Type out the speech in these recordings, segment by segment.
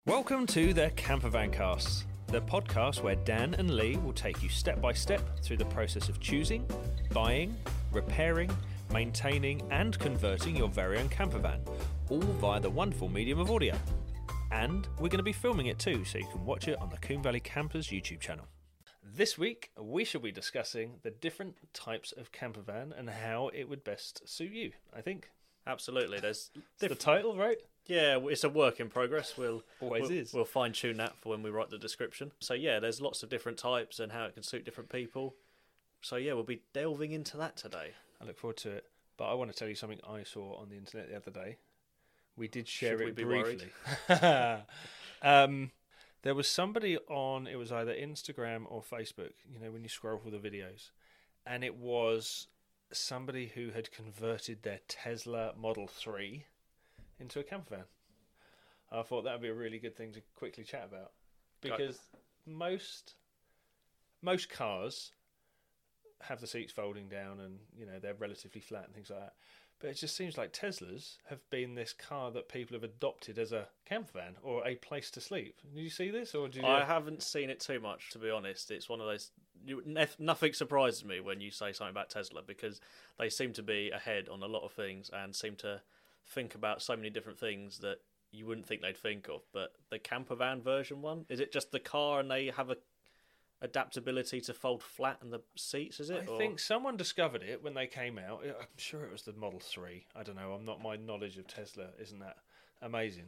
Welcome to the Campervan Casts, the podcast where Dan and Lee will take you step by step through the process of choosing, buying, repairing, maintaining and converting your very own campervan, all via the wonderful medium of audio. And we're going to be filming it too, so you can watch it on the Combe Valley Campers YouTube channel. This week, we shall be discussing the different types of campervan and how it would best suit you, I think. Absolutely. There's the title, right? Yeah, it's a work in progress. We'll fine-tune that for when we write the description. So yeah, there's lots of different types and how it can suit different people. So yeah, we'll be delving into that today. I look forward to it. But I want to tell you something I saw on the internet the other day. We did share Should it we be briefly. There was somebody on, it was either Instagram or Facebook, you know, when you scroll through the videos, and it was somebody who had converted their Tesla Model 3 into a campervan. I thought that would be a really good thing to quickly chat about, because most cars have the seats folding down and, you know, they're relatively flat and things like that. But it just seems like Teslas have been this car that people have adopted as a campervan or a place to sleep. Did you see this? I haven't seen it too much, to be honest. It's one of those... Nothing surprises me when you say something about Tesla, because they seem to be ahead on a lot of things and seem to think about so many different things that you wouldn't think they'd think of. But the campervan version one, is it just the car and they have a adaptability to fold flat in the seats, is it? I think someone discovered it when they came out. I'm sure it was the Model 3. I don't know. My knowledge of Tesla isn't that amazing.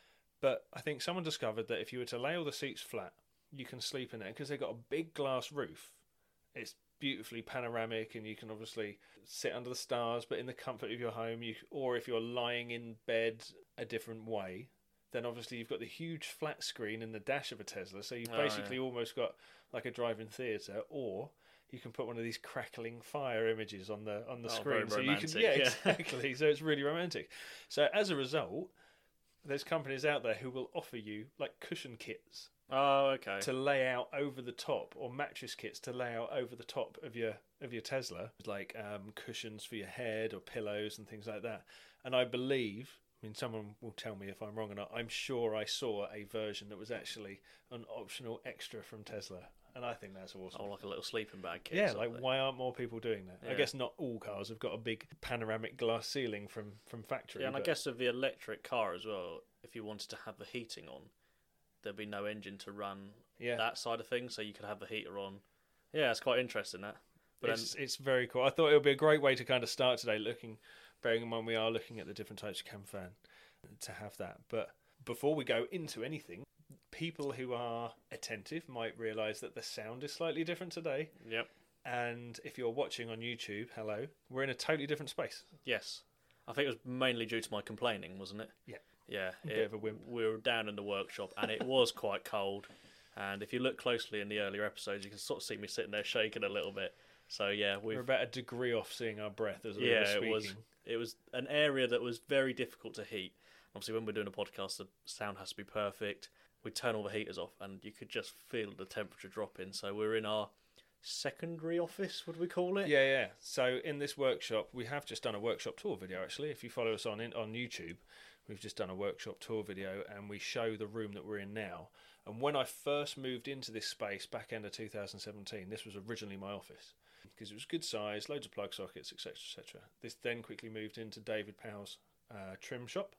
But I think someone discovered that if you were to lay all the seats flat, you can sleep in it. Because they've got a big glass roof. It's beautifully panoramic and you can obviously sit under the stars, but in the comfort of your home. Or if you're lying in bed a different way, then obviously you've got the huge flat screen in the dash of a Tesla. So you've basically almost got like a drive-in theatre, or you can put one of these crackling fire images on the screen. So you can, exactly. So it's really romantic. So as a result, there's companies out there who will offer you like cushion kits. Oh, okay. To lay out over the top, or mattress kits to lay out over the top of your Tesla, like cushions for your head or pillows and things like that. And I believe, I mean, someone will tell me if I'm wrong or not, I'm sure I saw a version that was actually an optional extra from Tesla. And I think that's awesome. Oh, like a little sleeping bag kit. Yeah, like why aren't more people doing that? Yeah. I guess not all cars have got a big panoramic glass ceiling from factory. Yeah, and I guess with the electric car as well, if you wanted to have the heating on, there'd be no engine to run that side of things, so you could have the heater on. Yeah, it's quite interesting, that. But it's very cool. I thought it would be a great way to kind of start today, bearing in mind we are looking at the different types of campervan, to have that. But before we go into anything, people who are attentive might realise that the sound is slightly different today. Yep. And if you're watching on YouTube, hello, we're in a totally different space. Yes. I think it was mainly due to my complaining, wasn't it? Yeah. Yeah. A bit of a wimp. We were down in the workshop and it was quite cold. And if you look closely in the earlier episodes, you can sort of see me sitting there shaking a little bit. So yeah, we're about a degree off seeing our breath as we were speaking. It was an area that was very difficult to heat. Obviously, when we're doing a podcast, the sound has to be perfect. We turn all the heaters off, and you could just feel the temperature dropping. So we're in our secondary office, would we call it? Yeah. So in this workshop, we have just done a workshop tour video, actually. If you follow us on YouTube, we've just done a workshop tour video, and we show the room that we're in now. And when I first moved into this space back end of 2017, this was originally my office, because it was good size, loads of plug sockets, etc., etc. This then quickly moved into David Powell's trim shop.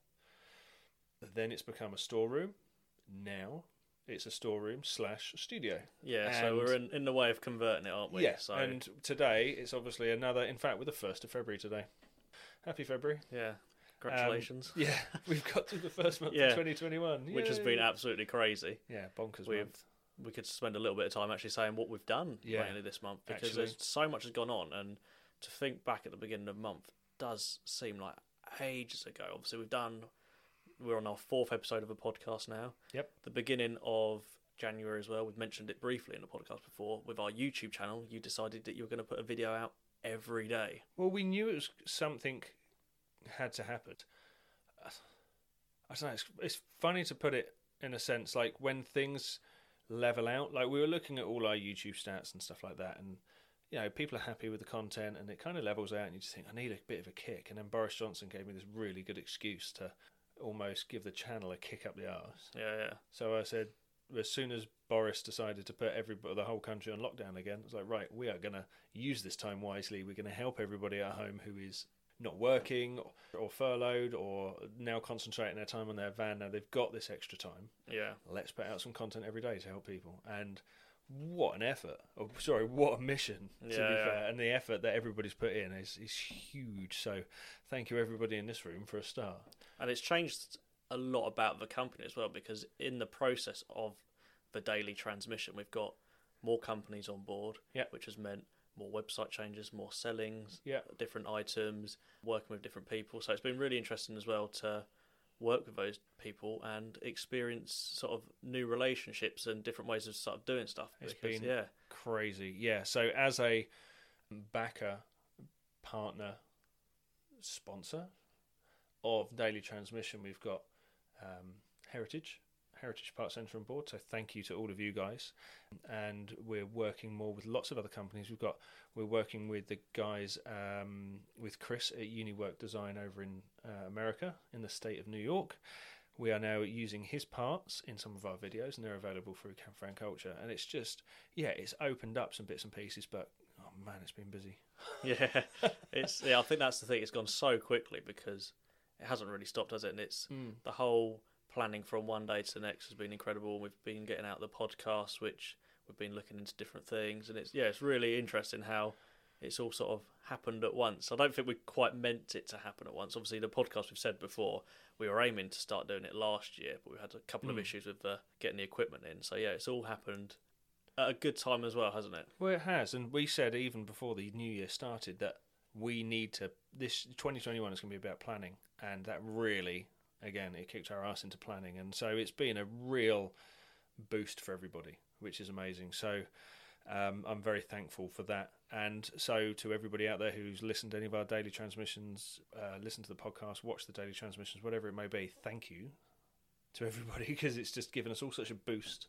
Then it's become a storeroom. Now it's a storeroom / studio. Yeah, and so we're in the way of converting it, aren't we? Yeah, so... and today it's obviously another, in fact, we're the 1st of February today. Happy February. Yeah, congratulations. Yeah, we've got to the first month of 2021. Which has been absolutely crazy. Yeah, bonkers month. We could spend a little bit of time actually saying what we've done mainly this month, because there's so much has gone on, and to think back at the beginning of the month does seem like ages ago. Obviously, we're on our 4th episode of a podcast now. Yep. The beginning of January as well. We've mentioned it briefly in the podcast before. With our YouTube channel, you decided that you were going to put a video out every day. Well, we knew it was something had to happen. I don't know. It's funny to put it in a sense, like when things level out. Like we were looking at all our YouTube stats and stuff like that, and you know, people are happy with the content, and it kind of levels out, and you just think, I need a bit of a kick. And then Boris Johnson gave me this really good excuse to almost give the channel a kick up the arse. Yeah. So I said, as soon as Boris decided to put the whole country on lockdown again, it's like, right, we are going to use this time wisely. We're going to help everybody at home who is not working or furloughed or now concentrating their time on their van. Now they've got this extra time. Yeah. Let's put out some content every day to help people. And what an effort. Oh, sorry, what a mission, to be fair. And the effort that everybody's put in is huge. So thank you, everybody in this room, for a start. And it's changed a lot about the company as well, because in the process of the daily transmission, we've got more companies on board, which has meant more website changes, more sellings, different items, working with different people. So it's been really interesting as well to work with those people and experience sort of new relationships and different ways of sort of doing stuff. It's been crazy. Yeah, so as a backer, partner, sponsor of Daily Transmission, we've got Heritage Parts Centre on board, so thank you to all of you guys. And we're working more with lots of other companies. We're working with the guys with Chris at Uniwork Design over in America, in the state of New York. We are now using his parts in some of our videos, and they're available through Campervan Culture. And it's just, it's opened up some bits and pieces, but oh man, it's been busy. I think that's the thing. It's gone so quickly because it hasn't really stopped, has it? And it's the whole planning from one day to the next has been incredible. We've been getting out the podcast, which we've been looking into different things, and it's really interesting how it's all sort of happened at once. I don't think we quite meant it to happen at once. Obviously, the podcast, we've said before, we were aiming to start doing it last year, but we had a couple of issues with getting the equipment in. So it's all happened at a good time as well, hasn't it? Well, it has, and we said even before the new year started that we need to. This 2021 is going to be about planning, and that really, again, it kicked our ass into planning, and so it's been a real boost for everybody, which is amazing. So I'm very thankful for that. And so to everybody out there who's listened to any of our daily transmissions, listen to the podcast, watch the daily transmissions, whatever it may be, thank you to everybody, because it's just given us all such a boost.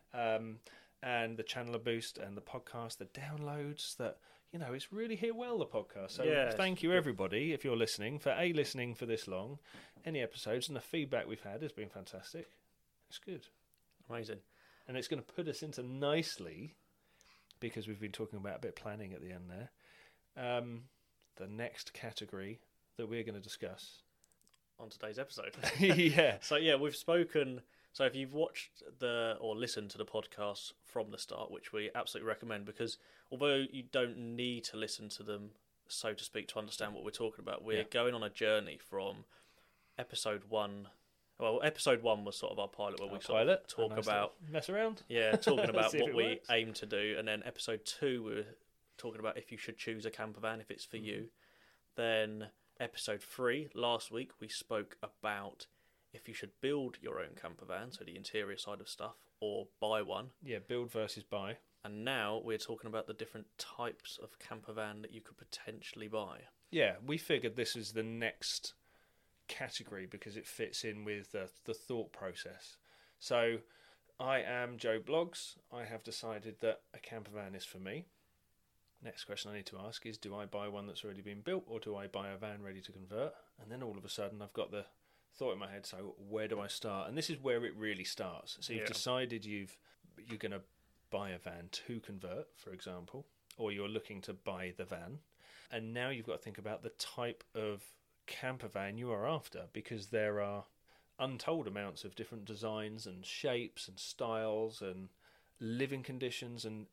And the channel a boost, and the podcast, the downloads, that, it's really hit well, the podcast. So thank you, everybody, if you're listening, for listening for this long, any episodes, and the feedback we've had has been fantastic. It's good. Amazing. And it's going to put us into nicely, because we've been talking about a bit of planning at the end there, the next category that we're going to discuss on today's episode. So we've spoken. So if you've watched or listened to the podcast from the start, which we absolutely recommend, because although you don't need to listen to them, so to speak, to understand what we're talking about, we're going on a journey from episode 1. Well, episode 1 was sort of our pilot, where we sort of talk about mess around. Yeah, talking about what we aim to do, and then episode 2 we were talking about if you should choose a camper van, if it's for you. Then episode 3 last week we spoke about if you should build your own camper van, so the interior side of stuff, or buy one. Yeah, build versus buy. And now we're talking about the different types of camper van that you could potentially buy. Yeah, we figured this is the next category because it fits in with the thought process. So I am Joe Bloggs. I have decided that a camper van is for me. Next question I need to ask is, do I buy one that's already been built, or do I buy a van ready to convert? And then all of a sudden I've got the thought in my head, so where do I start? And this is where it really starts. So you've decided you're going to buy a van to convert, for example, or you're looking to buy the van, and now you've got to think about the type of camper van you are after, because there are untold amounts of different designs and shapes and styles and living conditions and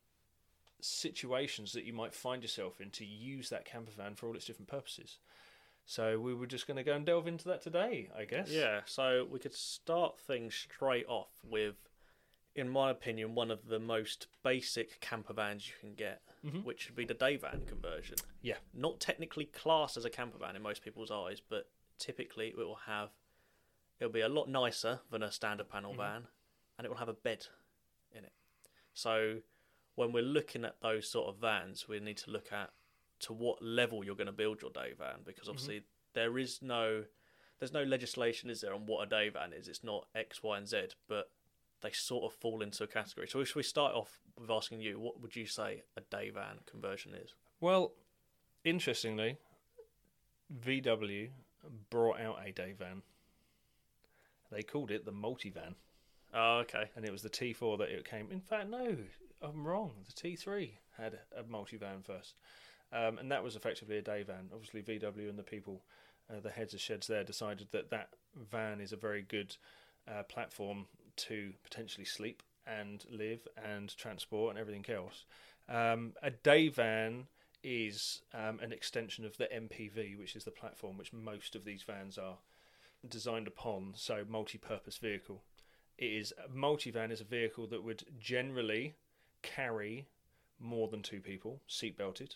situations that you might find yourself in to use that camper van for all its different purposes. So we were just going to go and delve into that today, I guess. Yeah, so we could start things straight off with, in my opinion, one of the most basic camper vans you can get, which would be the day van conversion. Yeah. Not technically classed as a camper van in most people's eyes, but typically it'll be a lot nicer than a standard panel van, and it will have a bed in it. So when we're looking at those sort of vans, we need to look at to what level you're going to build your day van, because obviously there's no legislation, is there, on what a day van is. It's not X, Y, and Z, but they sort of fall into a category. So should we start off with asking you, what would you say a day van conversion is? Well, interestingly, VW brought out a day van They called it the multivan, Oh, okay. and it was the T4 that it came. In fact, no, I'm wrong. The T3 had a multivan first, and that was effectively a day van. Obviously, VW and the people, the heads of sheds there, decided that that van is a very good platform to potentially sleep and live and transport and everything else. A day van is an extension of the MPV, which is the platform which most of these vans are designed upon, so multi-purpose vehicle. It is a multivan is a vehicle that would generally carry more than two people, seat belted.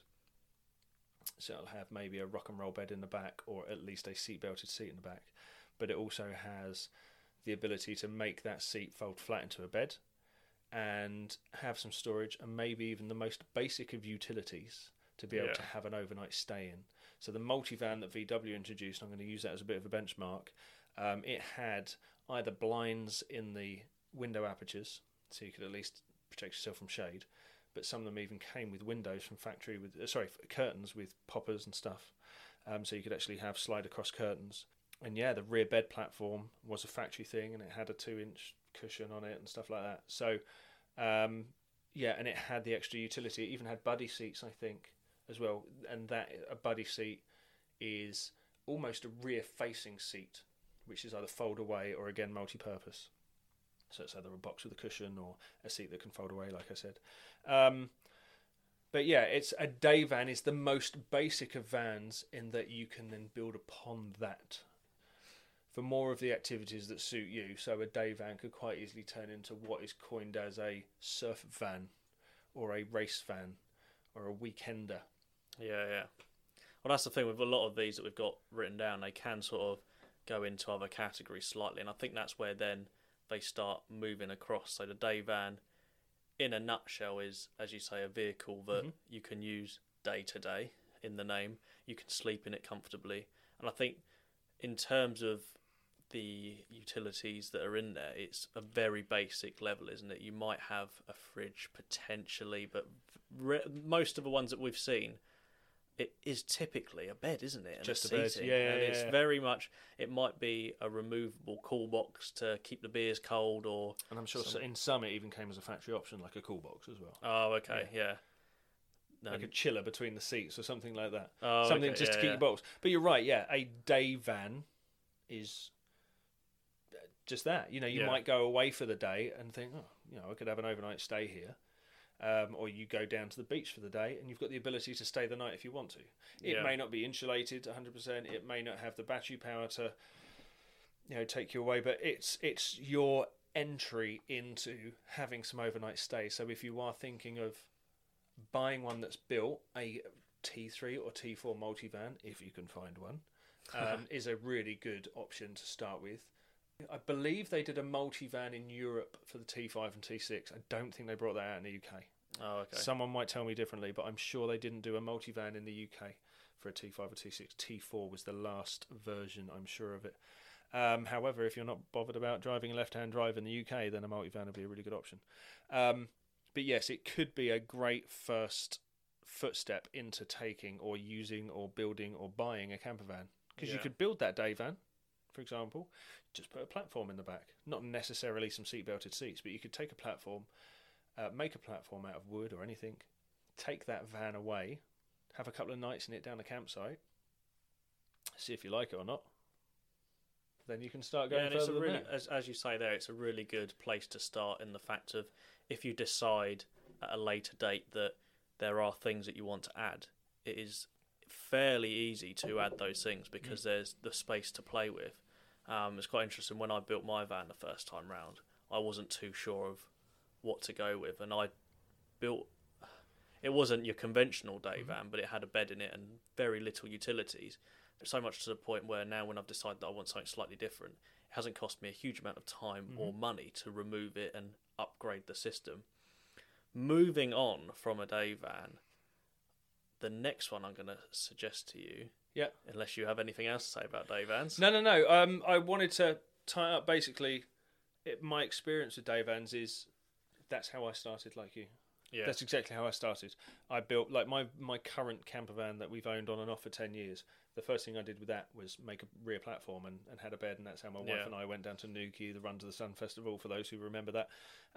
So it'll have maybe a rock and roll bed in the back, or at least a seat belted seat in the back. But it also has the ability to make that seat fold flat into a bed and have some storage, and maybe even the most basic of utilities to be able to have an overnight stay in. So the multivan that VW introduced, I'm going to use that as a bit of a benchmark. It had either blinds in the window apertures, so you could at least protect yourself from shade, but some of them even came with windows from factory with curtains with poppers and stuff, so you could actually have slide across curtains. And yeah, the rear bed platform was a factory thing, and it had a 2-inch cushion on it and stuff like that. So yeah, and it had the extra utility. It even had buddy seats, I think, as well. And that a buddy seat is almost a rear-facing seat, which is either fold away or again multi-purpose. So it's either a box with a cushion or a seat that can fold away, like I said. But yeah, it's a day van is the most basic of vans in that you can then build upon that for more of the activities that suit you. So a day van could quite easily turn into what is coined as a surf van or a race van or a weekender. Yeah. Well, that's the thing with a lot of these that we've got written down. They can sort of go into other categories slightly, and I think that's where then they start moving across. So the day van, in a nutshell, is, as you say, a vehicle that you can use day to day in the name. You can sleep in it comfortably. And I think in terms of the utilities that are in there, it's a very basic level, isn't it? You might have a fridge potentially, but most of the ones that we've seen, it is typically a bed, isn't it? And just a bed, seating. yeah. And it's very much, it might be a removable cool box to keep the beers cold, or... And I'm sure in some it even came as a factory option, like a cool box as well. Oh, okay, yeah. Like a chiller between the seats or something like that. Oh, something okay, just to keep your box. But you're right, yeah, a day van is just that. You know, you might go away for the day and think, I could have an overnight stay here. Or you go down to the beach for the day and you've got the ability to stay the night if you want to. It may not be insulated 100%. It may not have the battery power to, take you away. But it's your entry into having some overnight stay. So if you are thinking of buying one that's built, a T3 or T4 multivan, if you can find one, is a really good option to start with. I believe they did a multivan in Europe for the T5 and T6. I don't think they brought that out in the UK. Oh, okay. Someone might tell me differently, but I'm sure they didn't do a multivan in the UK for a T5 or T6. T4 was the last version, I'm sure of it. However, if you're not bothered about driving a left-hand drive in the UK, then a multivan would be a really good option. But yes, it could be a great first footstep into taking or using or building or buying a camper van. Because you could build that day van, for example, just put a platform in the back. Not necessarily some seat-belted seats, but you could take a platform, make a platform out of wood or anything, take that van away, have a couple of nights in it down the campsite, see if you like it or not. Then you can start going further than that. As you say there, it's a really good place to start in the fact of if you decide at a later date that there are things that you want to add, it is fairly easy to add those things because there's the space to play with. It's quite interesting. When I built my van the first time round, I wasn't too sure of what to go with, and I built. It wasn't your conventional day van, but it had a bed in it and very little utilities. So much to the point where now, when I've decided that I want something slightly different, it hasn't cost me a huge amount of time or money to remove it and upgrade the system. Moving on from a day van, the next one I'm going to suggest to you. Yeah. Unless you have anything else to say about day vans. No. I wanted to tie up basically my experience with day vans is that's how I started like you. Yeah. That's exactly how I started. I built like my current camper van that we've owned on and off for 10 years. The first thing I did with that was make a rear platform and had a bed, and that's how my wife and I went down to Newquay, the Run to the Sun Festival, for those who remember that.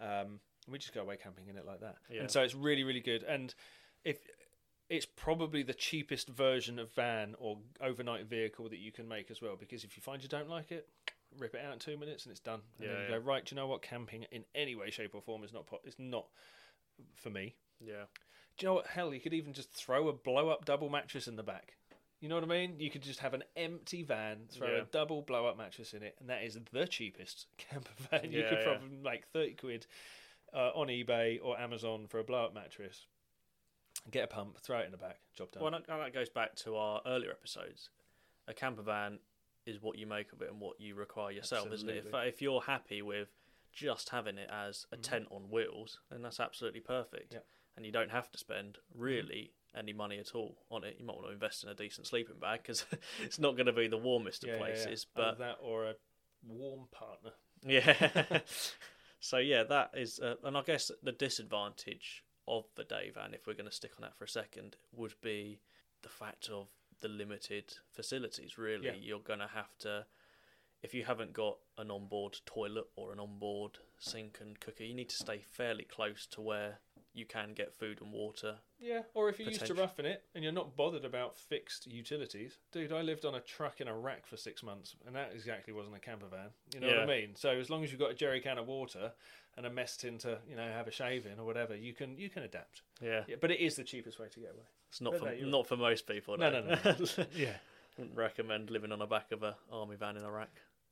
We just go away camping in it like that. Yeah. And so it's really, really good. And if it's probably the cheapest version of van or overnight vehicle that you can make as well, because if you find you don't like it, rip it out in 2 minutes and it's done. And then you go, right, do you know what? Camping in any way, shape or form is it's not for me. Yeah. Do you know what? Hell, you could even just throw a blow-up double mattress in the back. You know what I mean? You could just have an empty van, throw a double blow-up mattress in it, and that is the cheapest camper van. You could probably make 30 quid on eBay or Amazon for a blow-up mattress. Get a pump, throw it in the back, job done. Well, that goes back to our earlier episodes. A camper van is what you make of it and what you require yourself, Absolutely. isn't it? If you're happy with just having it as a tent on wheels, then that's absolutely perfect. Yep. And you don't have to spend really any money at all on it. You might want to invest in a decent sleeping bag because it's not going to be the warmest of places. Either But that or a warm partner. yeah. So yeah, that is, and I guess the disadvantage of the day van, if we're going to stick on that for a second, would be the fact of the limited facilities. Really, you're going to have to, if you haven't got an onboard toilet or an onboard sink and cooker, you need to stay fairly close to where you can get food and water. Yeah, or if you're used to roughing it and you're not bothered about fixed utilities. Dude, I lived on a truck in Iraq for 6 months, and that exactly wasn't a camper van. You know what I mean? So as long as you've got a jerry can of water and a mess tin to, have a shave in or whatever, you can adapt. Yeah. But it is the cheapest way to get away. It's not for most people. No. Yeah. Wouldn't recommend living on the back of a army van in Iraq.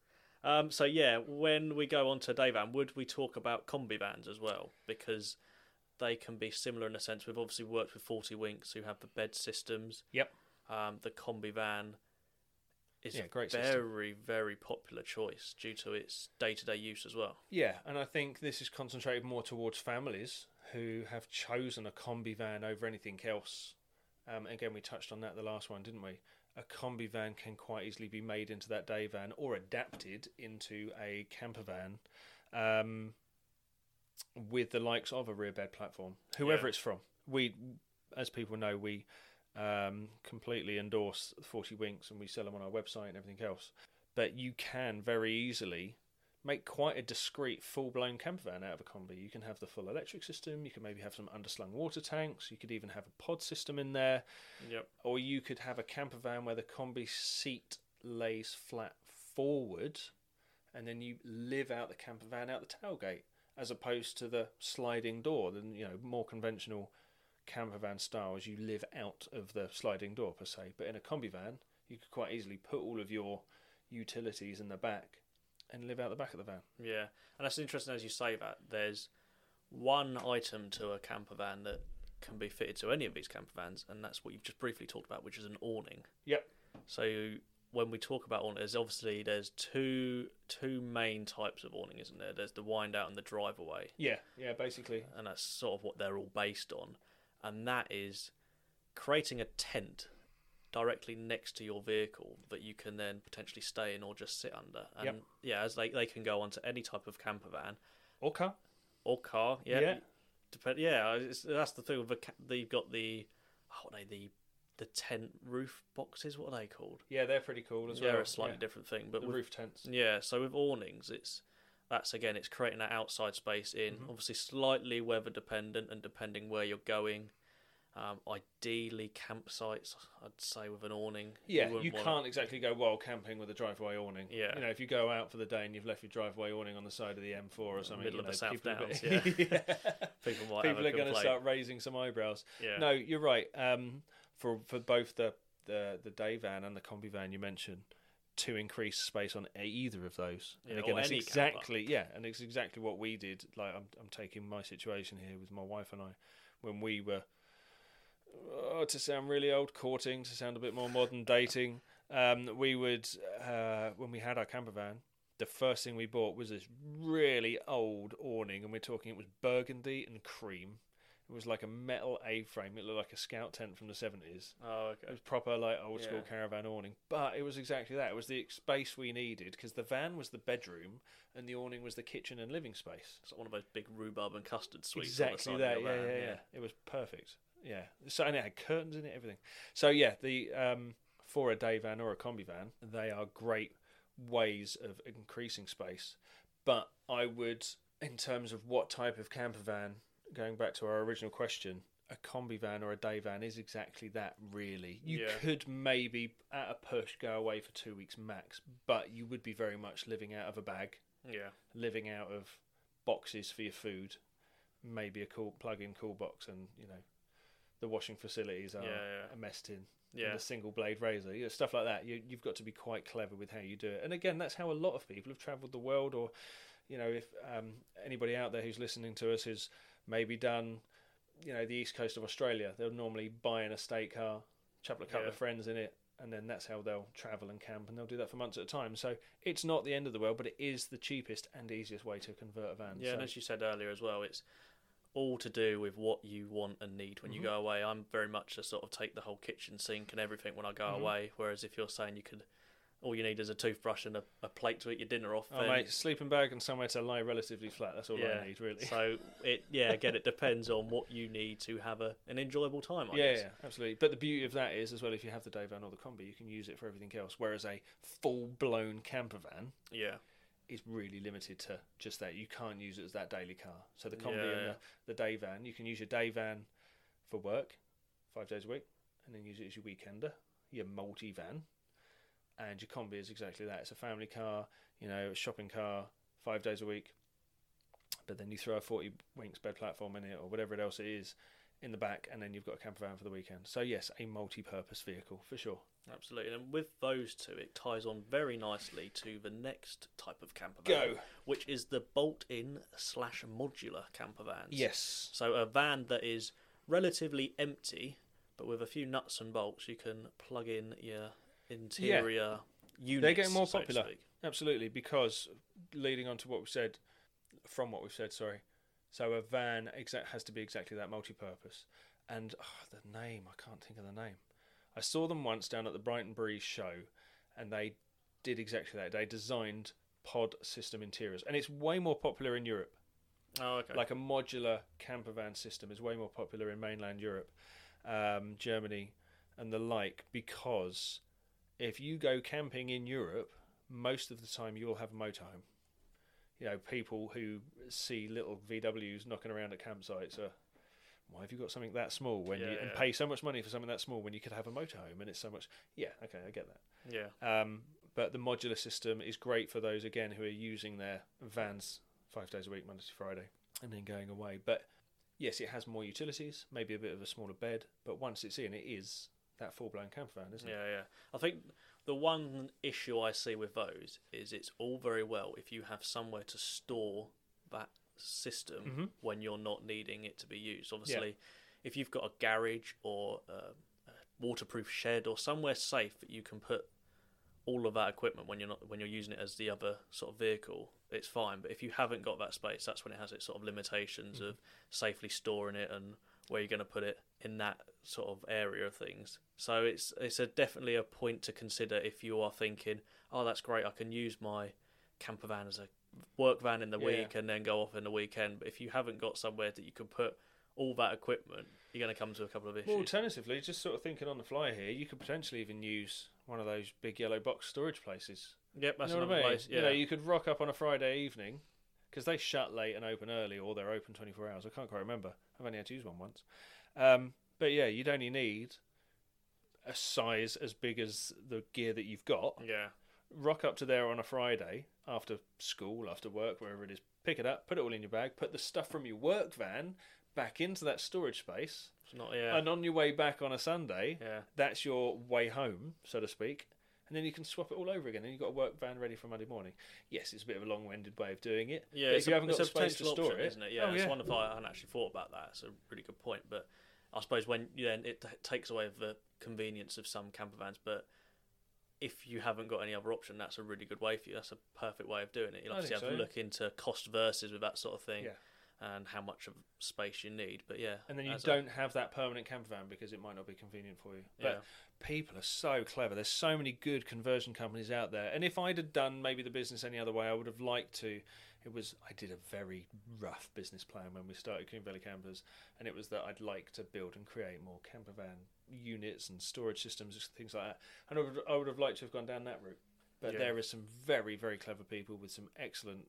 So when we go on to day van, would we talk about combi vans as well? Because they can be similar in a sense. We've obviously worked with 40 Winks who have the bed systems. Yep. The combi van is great very, system. very popular choice due to its day-to-day use as well. Yeah, and I think this is concentrated more towards families who have chosen a combi van over anything else. Again, we touched on that the last one, didn't we? A combi van can quite easily be made into that day van or adapted into a camper van. With the likes of a rear bed platform, whoever it's from. We, as people know, we completely endorse 40 Winks and we sell them on our website and everything else. But you can very easily make quite a discreet, full-blown camper van out of a combi. You can have the full electric system, you can maybe have some underslung water tanks, you could even have a pod system in there. Yep. Or you could have a camper van where the combi seat lays flat forward and then you live out the camper van out the tailgate, as opposed to the sliding door. Then, more conventional camper van styles, you live out of the sliding door per se. But in a combi van, you could quite easily put all of your utilities in the back and live out the back of the van. Yeah, and that's interesting as you say that. There's one item to a camper van that can be fitted to any of these camper vans, and that's what you've just briefly talked about, which is an awning. Yep. So when we talk about awning, there's two main types of awning, isn't there? There's the wind out and the drive away. Yeah, basically. And that's sort of what they're all based on. And that is creating a tent directly next to your vehicle that you can then potentially stay in or just sit under. And as they can go onto any type of camper van. Or car. That's the thing. They've got the tent roof boxes. What are they called? Yeah, they're pretty cool as well. They're a slightly different thing, but the roof tents. Yeah, so with awnings, it's creating that outside space in. Obviously, slightly weather dependent and depending where you're going. Ideally, campsites, I'd say, with an awning. Yeah, you can't exactly go wild camping with a driveway awning. Yeah, if you go out for the day and you've left your driveway awning on the side of the M4 or something, middle of the South Downs. People are going to start raising some eyebrows. Yeah. No, you're right. For both the day van and the combi van you mentioned, to increase space on either of those. Yeah, and again, that's exactly what we did. Like I'm taking my situation here with my wife and I when we were. To sound really old, courting, to sound a bit more modern, dating. We would, when we had our camper van, the first thing we bought was this really old awning, and we're talking it was burgundy and cream. It was like a metal A-frame. It looked like a scout tent from the 70s. Oh, It okay. was proper like old school Yeah. caravan awning, but it was exactly that. It was the space we needed because the van was the bedroom and the awning was the kitchen and living space. It's like one of those big rhubarb and custard sweets. Exactly on the side that. of your Yeah, van. yeah. It was perfect. Yeah. So and it had curtains in it, everything. So yeah, the for a day van or a combi van, they are great ways of increasing space. But I would, in terms of what type of camper van, going back to our original question, a combi van or a day van is exactly that, really. You Yeah. could maybe, at a push, go away for 2 weeks max, but you would be very much living out of a bag, Yeah. living out of boxes for your food, maybe a cool plug-in cool box, and, you know, the washing facilities are Yeah. a mess tin. Yeah. And a single blade razor, stuff like that. You've got to be quite clever with how you do it. And again, that's how a lot of people have travelled the world. Or, you know, if anybody out there who's listening to us has maybe done, you know, the east coast of Australia, they'll normally buy an estate car, chuck a couple Yeah. of friends in it, and then that's how they'll travel and camp, and they'll do that for months at a time. So it's not the end of the world, but it is the cheapest and easiest way to convert a van. Yeah, so, and as you said earlier as well, it's all to do with what you want and need when you go away. I'm very much a sort of take the whole kitchen sink and everything when I go away, whereas if you're saying all you need is a toothbrush and a plate to eat your dinner off. Oh, then, mate, sleeping bag and somewhere to lie relatively flat. That's all yeah. I need, really. So again, it depends on what you need to have an enjoyable time. I Yeah, guess. yeah, absolutely. But the beauty of that is, as well, if you have the day van or the combi, you can use it for everything else. Whereas a full-blown camper van Yeah. is really limited to just that. You can't use it as that daily car. So the combi Yeah, and the day van, you can use your day van for work, 5 days a week, and then use it as your weekender, your multi-van. And your combi is exactly that. It's a family car, you know, a shopping car, 5 days a week. But then you throw a 40 winks bed platform in it or whatever else it is in the back, and then you've got a camper van for the weekend. So yes, a multi-purpose vehicle for sure. Absolutely, and with those two, it ties on very nicely to the next type of camper van, Go. which is the bolt-in / modular camper vans. Yes. So a van that is relatively empty, but with a few nuts and bolts, you can plug in your interior units. They're getting more so to popular. speak. Absolutely, because leading on to what we said, sorry. So a van has to be exactly that, multi-purpose. And the name, I can't think of the name. I saw them once down at the Brighton Breeze show, and they did exactly that. They designed pod system interiors, and it's way more popular in Europe. Oh, okay. Like a modular camper van system is way more popular in mainland Europe, Germany, and the like, because if you go camping in Europe, most of the time you'll have a motorhome. You know, people who see little VWs knocking around at campsites are, why have you got something that small when Yeah, and yeah. pay so much money for something that small when you could have a motorhome and it's so much? Yeah, okay, I get that. yeah. But the modular system is great for those, again, who are using their vans 5 days a week, Monday to Friday, and then going away. But yes, it has more utilities, maybe a bit of a smaller bed, but once it's in, it is that full-blown camper van, isn't it? Yeah, yeah. I think the one issue I see with those is it's all very well if you have somewhere to store that system when you're not needing it to be used. Obviously, if you've got a garage or a waterproof shed or somewhere safe that you can put all of that equipment when you're using it as the other sort of vehicle, it's fine. But if you haven't got that space, that's when it has its sort of limitations of safely storing it and where you're going to put it in that sort of area of things. So it's definitely a point to consider if you are thinking, oh, that's great, I can use my camper van as a work van in the week and then go off in the weekend. But if you haven't got somewhere that you can put all that equipment, you're going to come to a couple of issues. Well, alternatively, just sort of thinking on the fly here, you could potentially even use one of those big yellow box storage places. Yep, that's You know what another I mean? place. Yeah, You know, you could rock up on a Friday evening, because they shut late and open early, or they're open 24 hours. I can't quite remember. I've only had to use one once. But yeah, you'd only need a size as big as the gear that you've got. yeah, Rock up to there on a Friday after school, after work, wherever it is. Pick it up, put it all in your bag, put the stuff from your work van back into that storage space, it's not. Yeah, and on your way back on a Sunday, yeah. that's your way home, so to speak. And then you can swap it all over again, and you've got a work van ready for Monday morning. Yes, it's a bit of a long-winded way of doing it. Yeah, but if you haven't got it's the a space to potential store option, it, isn't it? Yeah, oh, it's yeah. wonderful. I hadn't actually thought about that. It's a really good point. But I suppose when then it takes away the convenience of some camper vans. But if you haven't got any other option, that's a really good way for you. That's a perfect way of doing it. You'll I obviously think have to so, look into cost versus with that sort of thing. Yeah. and how much of space you need. But yeah, and then you don't have that permanent camper van because it might not be convenient for you. But people are so clever. There's so many good conversion companies out there. And if I'd have done maybe the business any other way, I would have liked to. I did a very rough business plan when we started Coombe Valley Campers, and it was that I'd like to build and create more camper van units and storage systems, things like that. And I would have liked to have gone down that route. But there are some very, very clever people with some excellent,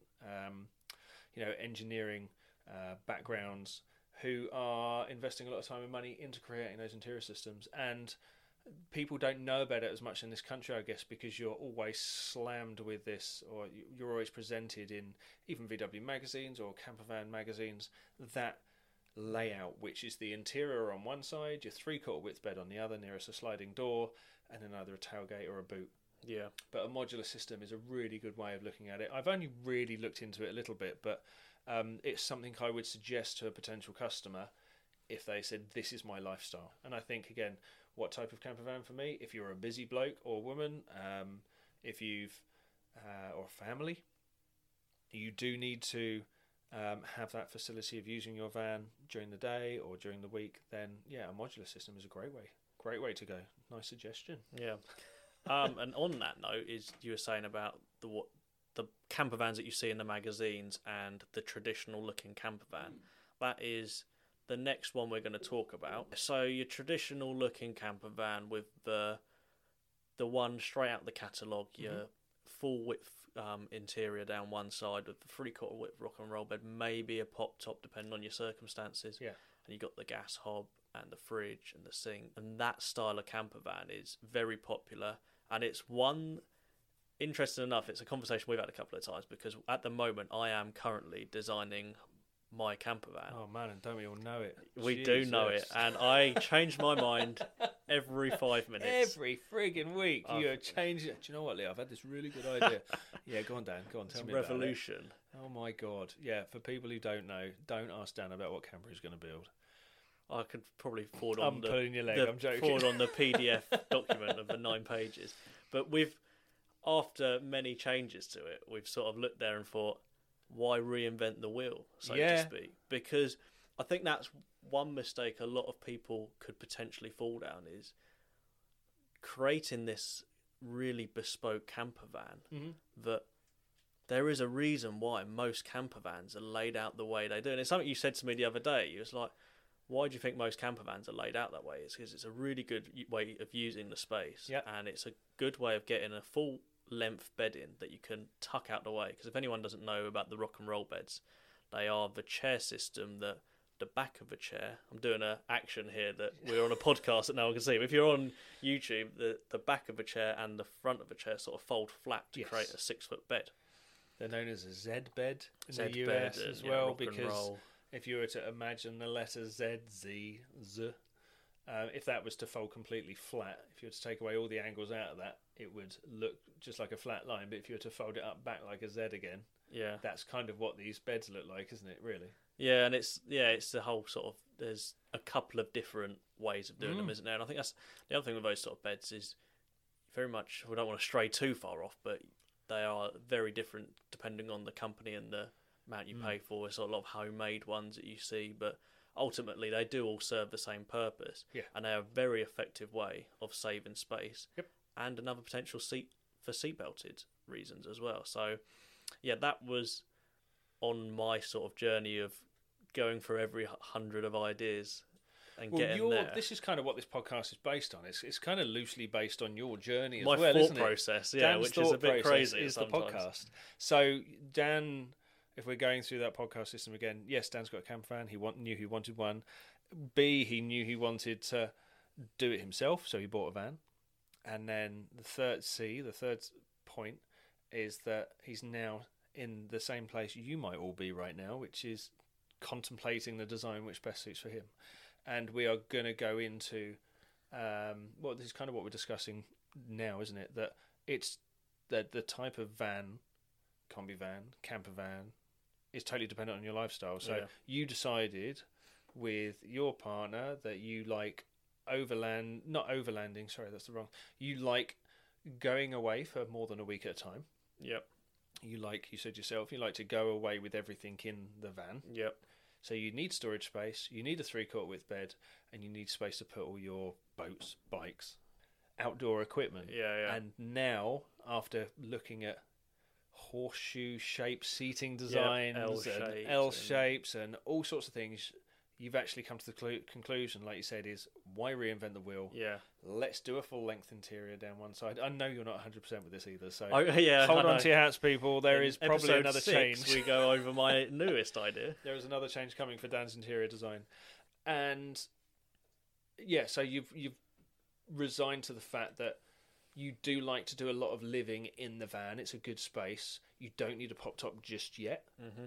engineering backgrounds who are investing a lot of time and money into creating those interior systems. And people don't know about it as much in this country, I guess, because you're always slammed with this, or you're always presented in even VW magazines or campervan magazines, that layout, which is the interior on one side, your 3/4 width bed on the other nearest a sliding door, and then either a tailgate or a boot. Yeah. But a modular system is a really good way of looking at it. I've only really looked into it a little bit, but it's something I would suggest to a potential customer if they said, this is my lifestyle. And I think, again, what type of camper van for me? If you're a busy bloke or woman, if you've or family, you do need to have that facility of using your van during the day or during the week. Then a modular system is a great way to go. Nice suggestion. Yeah. And on that note, is you were saying about the camper vans that you see in the magazines and the traditional looking camper van. That is the next one we're going to talk about. So your traditional looking camper van with the one straight out the catalogue, your full width interior down one side with the 3/4 width rock and roll bed, maybe a pop top depending on your circumstances. Yeah. And you got the gas hob and the fridge and the sink. And that style of camper van is very popular. And it's one, interesting enough, it's a conversation we've had a couple of times, because at the moment I am currently designing my camper van. Oh man, and don't we all know it? We do know it, and I change my mind every 5 minutes. Every frigging week you change it. Do you know what, Lee? I've had this really good idea. Yeah, go on, Dan. Go on, tell me about it. Revolution. Oh my God. Yeah, for people who don't know, don't ask Dan about what camper he's going to build. I could probably forward I'm pulling your leg, I'm joking. Forward on the PDF document of the 9 pages. But after many changes to it, we've sort of looked there and thought, why reinvent the wheel, so to speak? Because I think that's one mistake a lot of people could potentially fall down, is creating this really bespoke camper van that there is a reason why most camper vans are laid out the way they do. And it's something you said to me the other day. You was like, why do you think most camper vans are laid out that way? It's because it's a really good way of using the space. Yep. And it's a good way of getting a full length bed in that you can tuck out the way. Because if anyone doesn't know about the rock and roll beds, they are the chair system that the back of a chair, I'm doing an action here that we're on a podcast that no one can see, but if you're on YouTube, the back of a chair and the front of a chair sort of fold flat to create a 6-foot bed. They're known as a Z bed in Z the US bed as well, rock and because roll. if you were to imagine the letter Z, Z, Z, if that was to fold completely flat, if you were to take away all the angles out of that, it would look just like a flat line. But if you were to fold it up back like a Z again, that's kind of what these beds look like, isn't it, really? Yeah, and it's the whole sort of, there's a couple of different ways of doing them, isn't there? And I think that's the other thing with those sort of beds is very much, we don't want to stray too far off, but they are very different depending on the company and the amount you pay for. It's a lot of homemade ones that you see, but ultimately they do all serve the same purpose. Yeah. And they're a very effective way of saving space. Yep. And another potential seatbelted reasons as well. So, yeah, that was on my sort of journey of going for every 100 of ideas and getting there. This is kind of what this podcast is based on. It's kind of loosely based on your journey as my well, thought isn't it? process, Dan's which is a bit crazy is sometimes. the podcast. So Dan, if we're going through that podcast system again, yes, Dan's got a camper van. He knew he wanted one. B, he knew he wanted to do it himself, so he bought a van. And then the third point is that he's now in the same place you might all be right now, which is contemplating the design which best suits for him. And we are going to go into, this is kind of what we're discussing now, isn't it? That it's the type of van, combi van, camper van, is totally dependent on your lifestyle. So you decided with your partner that you like you like going away for more than a week at a time. Yep. you said yourself, you like to go away with everything in the van. Yep. So you need storage space, you need a 3/4 width bed, and you need space to put all your boats, bikes, outdoor equipment. Yeah. And now, after looking at horseshoe shaped seating designs, L shapes, and all sorts of things, you've actually come to the conclusion, like you said, is why reinvent the wheel? Yeah. Let's do a full length interior down one side. I know you're not 100% with this either, so hold on to your hats, people. There is probably episode another 6, change. We go over my newest idea. There is another change coming for Dan's interior design, and yeah, so you've resigned to the fact that you do like to do a lot of living in the van. It's a good space. You don't need a pop top just yet.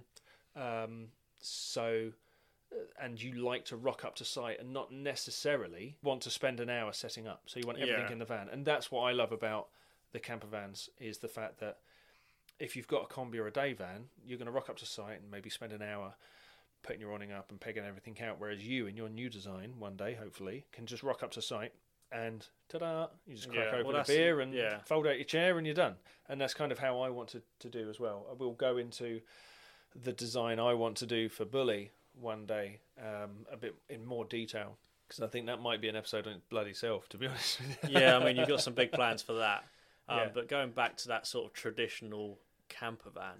And you like to rock up to site and not necessarily want to spend an hour setting up. So you want everything in the van. And that's what I love about the camper vans, is the fact that if you've got a combi or a day van, you're going to rock up to site and maybe spend an hour putting your awning up and pegging everything out. Whereas you, in your new design, one day, hopefully, can just rock up to site and ta-da, you just crack open a beer and fold out your chair and you're done. And that's kind of how I want to do as well. I will go into the design I want to do for Bully one day a bit in more detail, because I think that might be an episode on its bloody self, to be honest with you. Yeah, I mean, you've got some big plans for that. But going back to that sort of traditional camper van,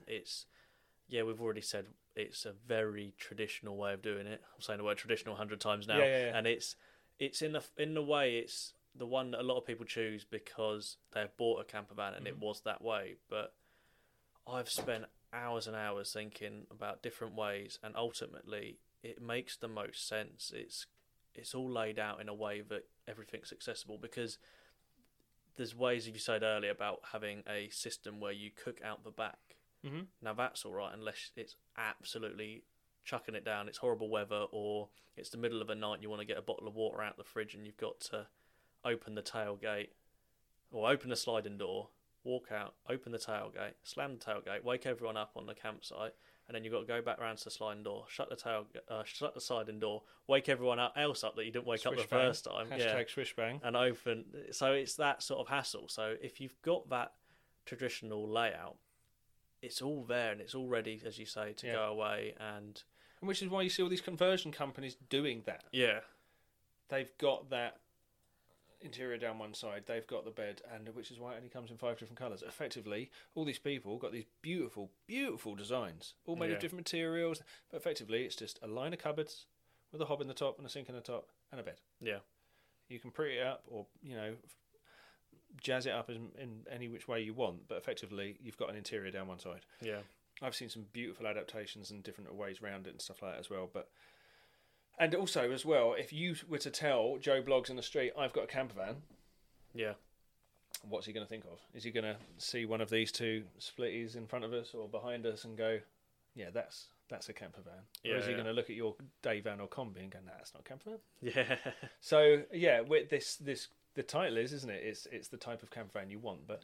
we've already said it's a very traditional way of doing it. I'm saying the word traditional 100 times now. And it's in the way it's the one that a lot of people choose because they've bought a camper van and it was that way. But I've spent hours and hours thinking about different ways, and ultimately it makes the most sense. It's all laid out in a way that everything's accessible, because there's ways, as you said earlier, about having a system where you cook out the back. Now that's all right unless it's absolutely chucking it down, it's horrible weather, or it's the middle of the night and you want to get a bottle of water out the fridge and you've got to open the tailgate or open the sliding door, walk out, open the tailgate, slam the tailgate, wake everyone up on the campsite, and then you've got to go back around to the sliding door, shut the sliding door, wake everyone else up that you didn't wake up the first time. Swish bang. And open. So it's that sort of hassle. So if you've got that traditional layout, it's all there and it's all ready, as you say, to go away. And which is why you see all these conversion companies doing that. Yeah. They've got that interior down one side, they've got the bed, and which is why it only comes in 5 different colours. Effectively, all these people got these beautiful, beautiful designs, all made of different materials, but effectively it's just a line of cupboards with a hob in the top and a sink in the top and a bed. Yeah. You can pretty it up or, jazz it up in any which way you want, but effectively you've got an interior down one side. Yeah. I've seen some beautiful adaptations and different ways around it and stuff like that as well, but and also, as well, if you were to tell Joe Bloggs in the street, I've got a camper van, what's he going to think of? Is he going to see one of these two splitties in front of us or behind us and go, yeah, that's a camper van? Or is he going to look at your day van or combi and go, nah, that's not a camper van? Yeah. So, with this the title is, isn't it? It's the type of camper van you want, but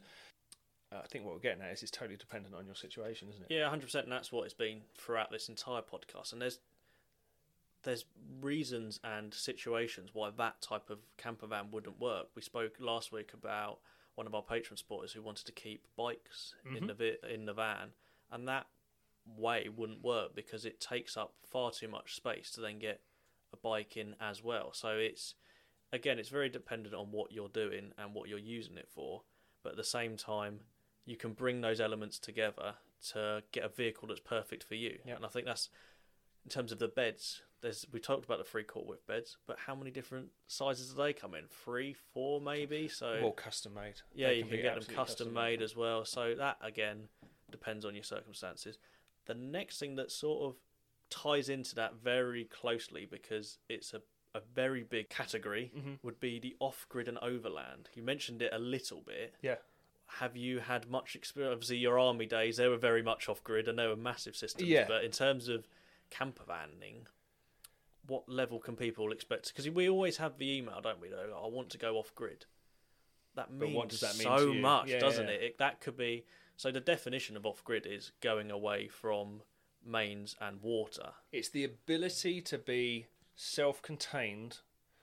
I think what we're getting at is it's totally dependent on your situation, isn't it? Yeah, 100%, and that's what it's been throughout this entire podcast. And there's reasons and situations why that type of camper van wouldn't work. We spoke last week about one of our patron supporters who wanted to keep bikes in the van, and that way wouldn't work because it takes up far too much space to then get a bike in as well. So it's very dependent on what you're doing and what you're using it for, but at the same time you can bring those elements together to get a vehicle that's perfect for you. And I think that's, in terms of the beds, we talked about the 3/4 width beds, but how many different sizes do they come in? 3, 4 maybe? So all custom made. Yeah, you can get them custom made as well. So that, again, depends on your circumstances. The next thing that sort of ties into that very closely, because it's a very big category, would be the off-grid and overland. You mentioned it a little bit. Yeah. Have you had much experience? Obviously, your army days, they were very much off-grid and they were massive systems. Yeah. But in terms of camper vanning, what level can people expect? Because we always have the email, don't we? Though, I want to go off-grid. That means what does that mean so to you? much, doesn't it? That could be... So the definition of off-grid is going away from mains and water. It's the ability to be self-contained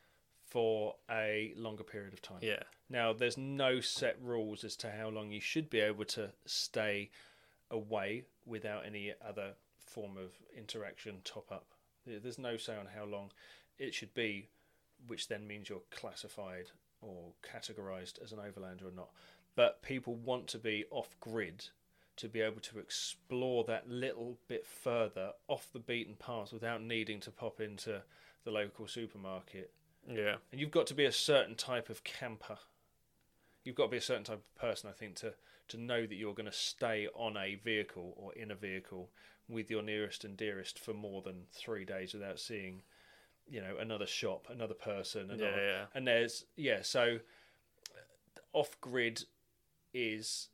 for a longer period of time. Yeah. Now, there's no set rules as to how long you should be able to stay away without any other form of interaction top up. There's no say on how long it should be, which then means you're classified or categorized as an overlander or not. But people want to be off grid to be able to explore that little bit further off the beaten path without needing to pop into the local supermarket. Yeah. And you've got to be a certain type of camper. You've got to be a certain type of person, I think, to know that you're going to stay on a vehicle or in a vehicle with your nearest and dearest for more than 3 days without seeing, another shop, another person. And there's, so off-grid is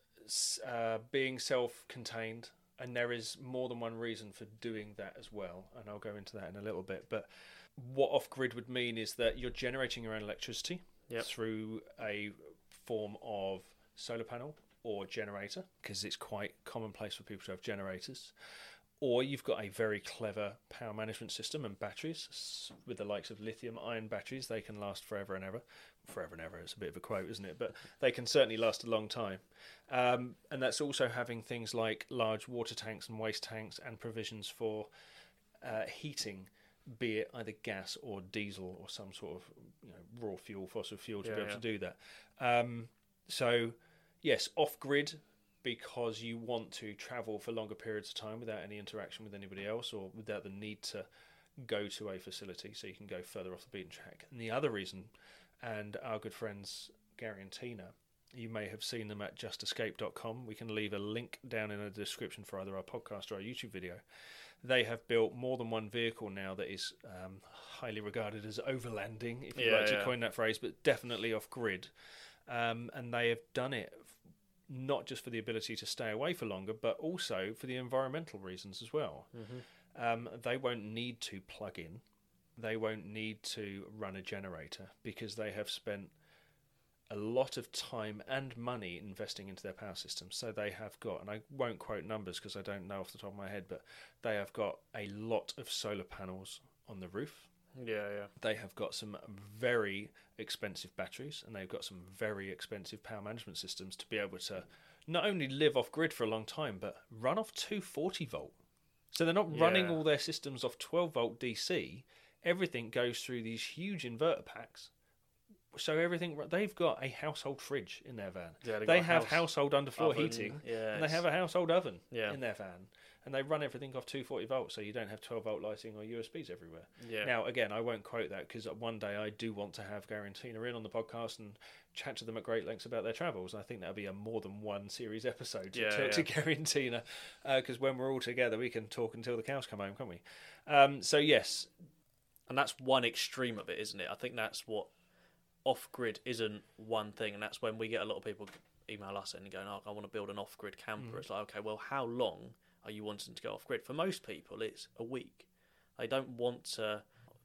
being self-contained, and there is more than one reason for doing that as well, and I'll go into that in a little bit. But what off-grid would mean is that you're generating your own electricity through a form of solar panel or generator, because it's quite commonplace for people to have generators, or you've got a very clever power management system and batteries with the likes of lithium-ion batteries. They can last forever and ever. Forever and ever, it's a bit of a quote, isn't it? But they can certainly last a long time. And that's also having things like large water tanks and waste tanks and provisions for heating, be it either gas or diesel or some sort of raw fuel, fossil fuel to be able to do that. So, yes, off-grid, because you want to travel for longer periods of time without any interaction with anybody else or without the need to go to a facility, so you can go further off the beaten track. And the other reason, and our good friends Gary and Tina, you may have seen them at justescape.com. We can leave a link down in the description for either our podcast or our YouTube video. They have built more than one vehicle now that is highly regarded as overlanding, if you like to coin that phrase, but definitely off-grid. And they have done it not just for the ability to stay away for longer, but also for the environmental reasons as well. Mm-hmm. They won't need to plug in. They won't need to run a generator because they have spent a lot of time and money investing into their power system. So they have got, and I won't quote numbers because I don't know off the top of my head, but they have got a lot of solar panels on the roof. They have got some very expensive batteries, and they've got some very expensive power management systems to be able to not only live off grid for a long time, but run off 240 volt. So they're not running all their systems off 12 volt DC. Everything goes through these huge inverter packs. So everything, they've got a household fridge in their van. They have household underfloor heating, and they have a household oven in their van. And they run everything off 240 volts, so you don't have 12 volt lighting or USBs everywhere. Now, again, I won't quote that because one day I do want to have Gary and Tina in on the podcast and chat to them at great lengths about their travels. I think that'll be a more than one series episode to Gary and Tina, because when we're all together, we can talk until the cows come home, can't we? So, yes. And that's one extreme of it, isn't it? I think that's what off-grid isn't one thing, and that's when we get a lot of people email us and going, I want to build an off-grid camper. It's like, okay, well, how long are you wanting to go off-grid? For most people, it's a week. They don't want to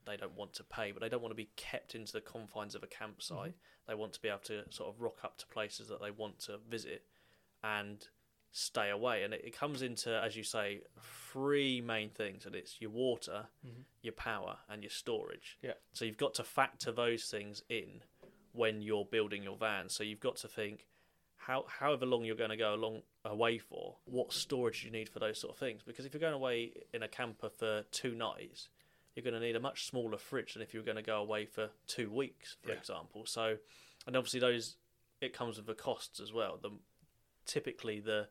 pay, but they don't want to be kept into the confines of a campsite. They want to be able to sort of rock up to places that they want to visit and stay away. And it comes into, as you say, three main things, and it's your water, your power, and your storage. So you've got to factor those things in when you're building your van. So you've got to think, however long you're going to go away for, what storage do you need for those sort of things? Because if you're going away in a camper for 2 nights, you're going to need a much smaller fridge than if you were going to go away for 2 weeks, for example. So, and obviously it comes with the costs as well. Typically the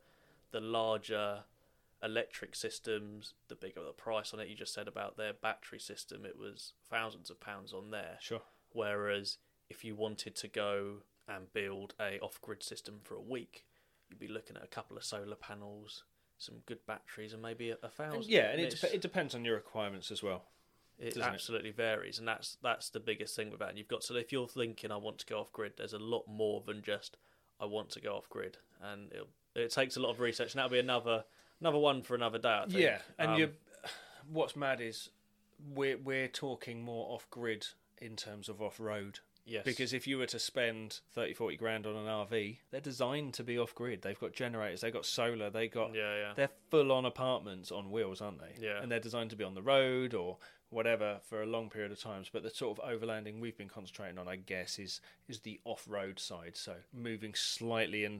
larger electric systems, the bigger the price on it. You just said about their battery system, it was thousands of pounds on there. Sure. Whereas if you wanted to go and build a off-grid system for a week, you'd be looking at a couple of solar panels, some good batteries, and maybe 1,000. And it depends on your requirements as well. It absolutely varies, and that's the biggest thing with that. And you've got to, if you're thinking I want to go off-grid, there's a lot more than just I want to go off-grid, and it takes a lot of research, and that'll be another one for another day, I think. Yeah, and what's mad is we're talking more off-grid in terms of off-road. Yes. Because if you were to spend 30, 40 grand on an RV, they're designed to be off-grid. They've got generators, they've got solar, they're full-on apartments on wheels, aren't they? Yeah. And they're designed to be on the road or whatever for a long period of times. But the sort of overlanding we've been concentrating on, I guess, is the off-road side. So moving slightly into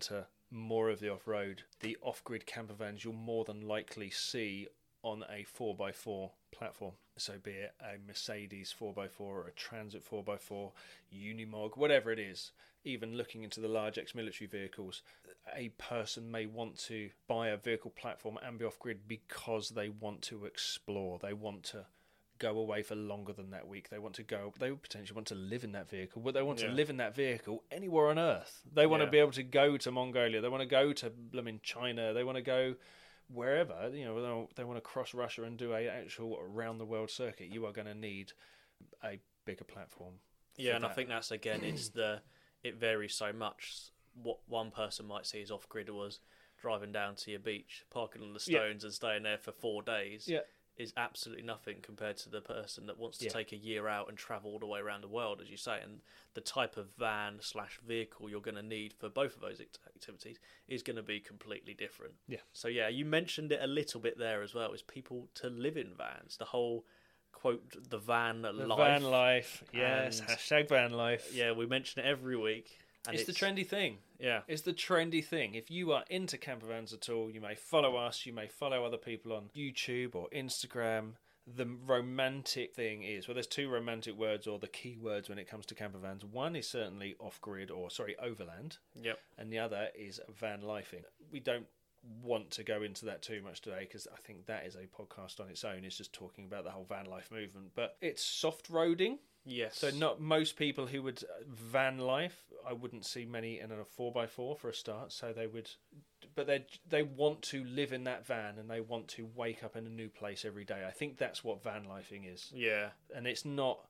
more of the off-road, the off-grid camper vans you'll more than likely see on a 4x4 platform. So be it a Mercedes 4x4 or a Transit 4x4, Unimog, whatever it is. Even looking into the large ex-military vehicles, a person may want to buy a vehicle platform and be off-grid because they want to explore. They want to go away for longer than that week. They potentially want to live in that vehicle, but they want to live in that vehicle anywhere on Earth. They want to be able to go to Mongolia. They want to go to China. They want to go wherever. They want to cross Russia and do a actual around the world circuit. You are going to need a bigger platform. Yeah, and I think that's again, it varies so much. What one person might see as off-grid was driving down to your beach, parking on the stones and staying there for 4 days. Yeah. Is absolutely nothing compared to the person that wants to take a year out and travel all the way around the world, as you say. And the type of van/vehicle you're going to need for both of those activities is going to be completely different. Yeah. So you mentioned it a little bit there as well, is people to live in vans. The whole quote, the van life. The van life, yes. Hashtag van life. Yeah, we mention it every week. And it's the trendy thing. Yeah. It's the trendy thing. If you are into camper vans at all, you may follow us, you may follow other people on YouTube or Instagram. The romantic thing is, there's 2 romantic words or the key words when it comes to camper vans. One is certainly off-grid overland. Yep. And the other is van lifing. We don't want to go into that too much today because I think that is a podcast on its own. It's just talking about the whole van life movement. But it's soft roading. Yes. So not most people who would van life, I wouldn't see many in a 4x4 for a start. So they would, but they want to live in that van and they want to wake up in a new place every day. I think that's what van lifing is. Yeah. And it's not.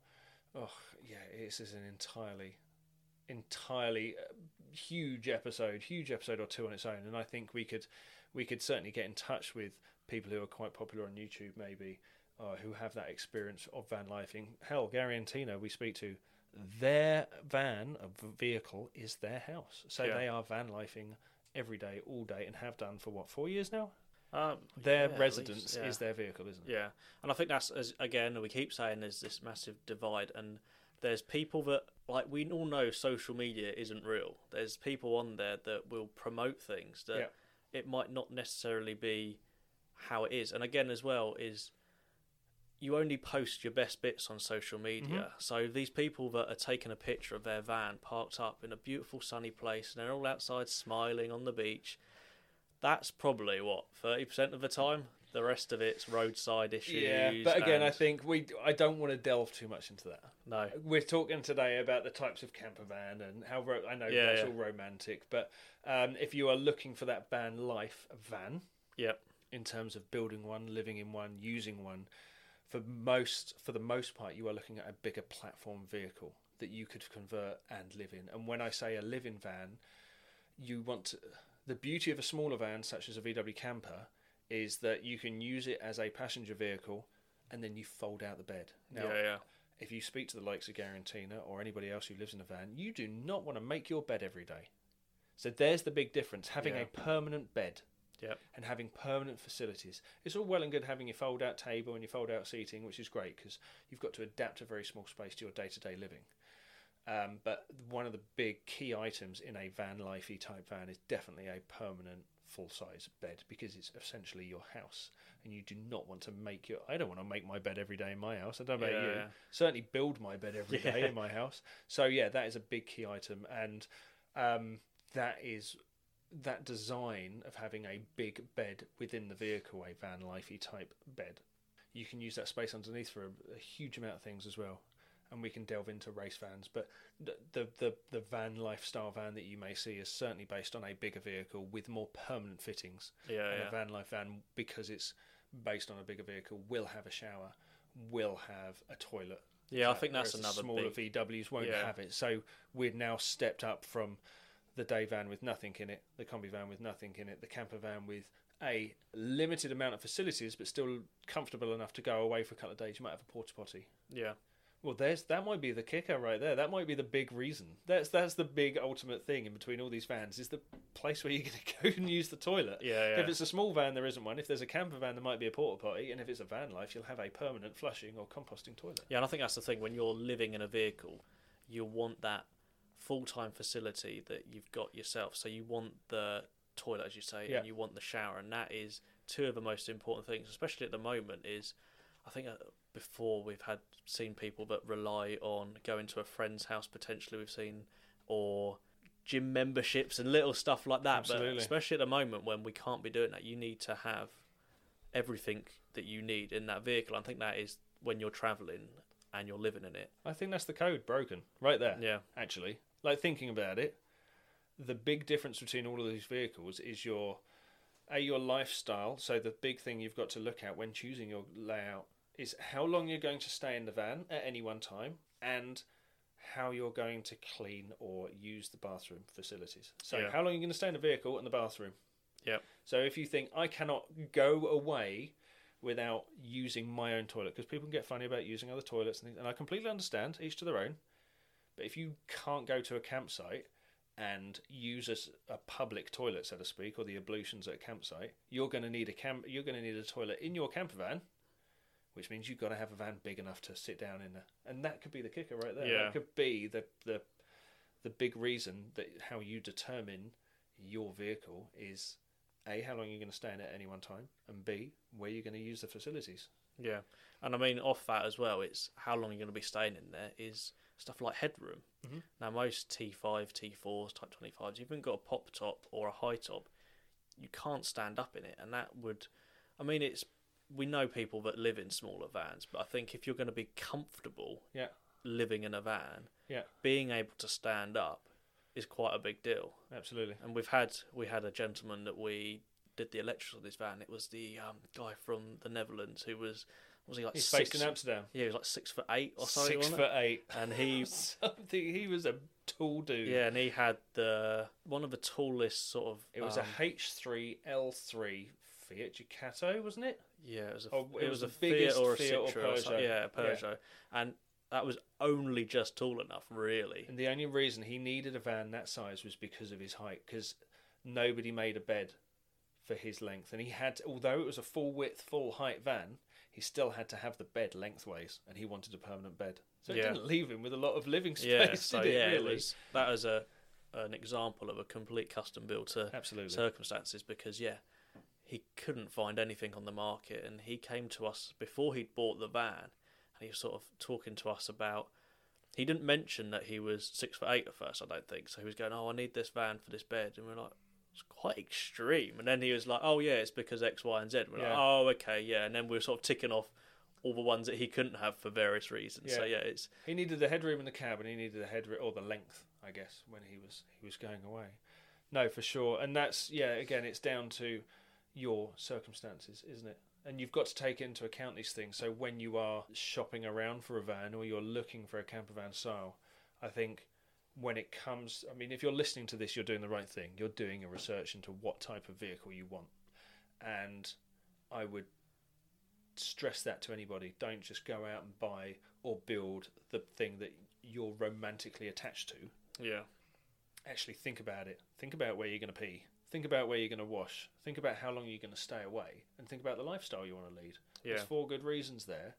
This is an entirely huge episode or 2 on its own. And I think we could certainly get in touch with people who are quite popular on YouTube, maybe. Who have that experience of van lifing. Hell, Gary and Tina, we speak to, their van, a vehicle, is their house. So they are van lifing every day, all day, and have done for 4 years now? Their residence is their vehicle, isn't it? Yeah, and I think that's, again, we keep saying there's this massive divide, and there's people that, we all know social media isn't real. There's people on there that will promote things that it might not necessarily be how it is. And again, as well, is you only post your best bits on social media. Mm-hmm. So these people that are taking a picture of their van parked up in a beautiful sunny place and they're all outside smiling on the beach, that's probably 30% of the time. The rest of it's roadside issues. Yeah, but again, I think I don't want to delve too much into that. No, we're talking today about the types of camper van and how I know that's all romantic, but if you are looking for that van life van, in terms of building one, living in one, using one. For the most part, you are looking at a bigger platform vehicle that you could convert and live in. And when I say a live-in van, the beauty of a smaller van, such as a VW Camper, is that you can use it as a passenger vehicle, and then you fold out the bed. Now, if you speak to the likes of Gary and Tina or anybody else who lives in a van, you do not want to make your bed every day. So there's the big difference: having a permanent bed. Yep. And having permanent facilities. It's all well and good having your fold-out table and your fold-out seating, which is great because you've got to adapt a very small space to your day-to-day living. But one of the big key items in a van lifey type van is definitely a permanent full-size bed because it's essentially your house. And you do not want to I don't want to make my bed every day in my house. I don't know about you. Certainly build my bed every day in my house. So that is a big key item. And that design of having a big bed within the vehicle, a van lifey type bed, you can use that space underneath for a huge amount of things as well. And we can delve into race vans, but the van lifestyle van that you may see is certainly based on a bigger vehicle with more permanent fittings. A van life van, because it's based on a bigger vehicle, will have a shower, will have a toilet. I think that's another smaller VWs won't have it. So we've now stepped up from the day van with nothing in it, the combi van with nothing in it, the camper van with a limited amount of facilities but still comfortable enough to go away for a couple of days. You might have a porta potty. Yeah. Well, that might be the kicker right there. That might be the big reason. That's the big ultimate thing in between all these vans is the place where you're going to go and use the toilet. If it's a small van, there isn't one. If there's a camper van, there might be a porta potty. And if it's a van life, you'll have a permanent flushing or composting toilet. Yeah, and I think that's the thing. When you're living in a vehicle, you want that full-time facility that you've got yourself. So you want the toilet, as you say, and you want the shower, and that is two of the most important things, especially at the moment. Is I think before we've seen people that rely on going to a friend's house potentially. We've seen or gym memberships and little stuff like that. Absolutely. But especially at the moment when we can't be doing that, you need to have everything that you need in that vehicle. I think that is when you're travelling and you're living in it. I think that's the code broken right there. Yeah. Actually, like thinking about it, the big difference between all of these vehicles is your lifestyle. So the big thing you've got to look at when choosing your layout is how long you're going to stay in the van at any one time, and how you're going to clean or use the bathroom facilities. So how long are you going to stay in the vehicle and the bathroom? Yep. So if you think, I cannot go away without using my own toilet, because people can get funny about using other toilets and things, and I completely understand, each to their own. But if you can't go to a campsite and use a public toilet, so to speak, or the ablutions at a campsite, you're going to need a toilet in your camper van, which means you've got to have a van big enough to sit down in there. And that could be the kicker right there. Yeah. That could be the big reason that how you determine your vehicle is A, how long you're going to stay in at any one time, and B, where you're going to use the facilities. Yeah. And I mean, off that as well, it's how long you're going to be staying in there is stuff like headroom. Mm-hmm. Now, most T5, T4s, Type 25s, you've even got a pop top or a high top. You can't stand up in it. And that would, I mean, we know people that live in smaller vans, but I think if you're going to be comfortable living in a van, being able to stand up is quite a big deal. Absolutely. And we had a gentleman that we did the electrics on this van. It was the guy from the Netherlands who was he like He's six? based in Amsterdam. Yeah, he was like 6'8" or something. 6'8", and he he was a tall dude. Yeah, and he had one of the tallest sort of. It was a H3 L3 Fiat Ducato, wasn't it? Yeah, it was it was a the Fiat biggest or a Fiat or Citroen Peugeot. a Peugeot, and that was only just tall enough, really. And the only reason he needed a van that size was because of his height, because nobody made a bed for his length, and he had, although it was a full width, full height van, he still had to have the bed lengthways, and he wanted a permanent bed, so it didn't leave him with a lot of living space. Did it really? That was an example of a complete custom built to circumstances, because he couldn't find anything on the market, and he came to us before he'd bought the van, and he was sort of talking to us about. He didn't mention that he was 6'8" at first, I don't think. So he was going, "Oh, I need this van for this bed," and we're like, "It's quite extreme." And then he was like, "Oh yeah, it's because X, Y, and Z." We're like, "Oh, okay, yeah." And then we were sort of ticking off all the ones that he couldn't have for various reasons. So he needed the headroom in the cab, and he needed the headroom or the length, I guess, when he was going away. No, for sure, and that's again, it's down to your circumstances, isn't it? And you've got to take into account these things. So when you are shopping around for a van or you're looking for a camper van style, I think when it comes, I mean, if you're listening to this, you're doing the right thing. You're doing a research into what type of vehicle you want. And I would stress that to anybody. Don't just go out and buy or build the thing that you're romantically attached to. Yeah. Actually think about it. Think about where you're going to pee. Think about where you're going to wash. Think about how long you're going to stay away. And think about the lifestyle you want to lead. Yeah. There's 4 good reasons there.